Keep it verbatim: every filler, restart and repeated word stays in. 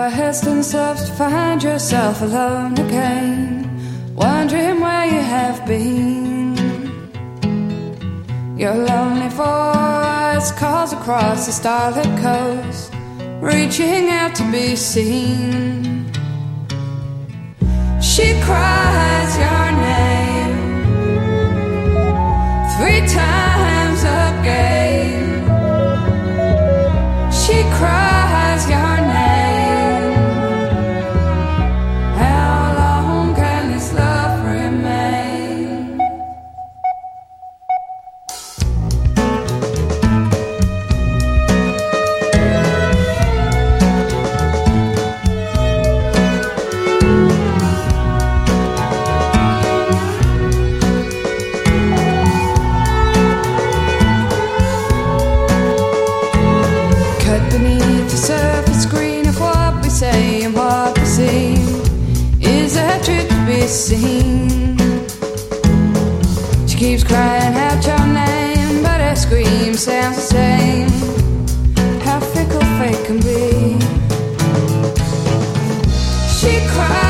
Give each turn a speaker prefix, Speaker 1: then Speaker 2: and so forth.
Speaker 1: rest and stops to find yourself alone again, wondering where you have been. Your lonely voice calls across the starlit coast, reaching out to be seen. She cries your name three times again. She cries your name. How long can this love remain? Beneath the surface screen of what we say and what we see, is that truth to be seen? She keeps crying out your name, but her scream sounds the same. How fickle fate can be. She cries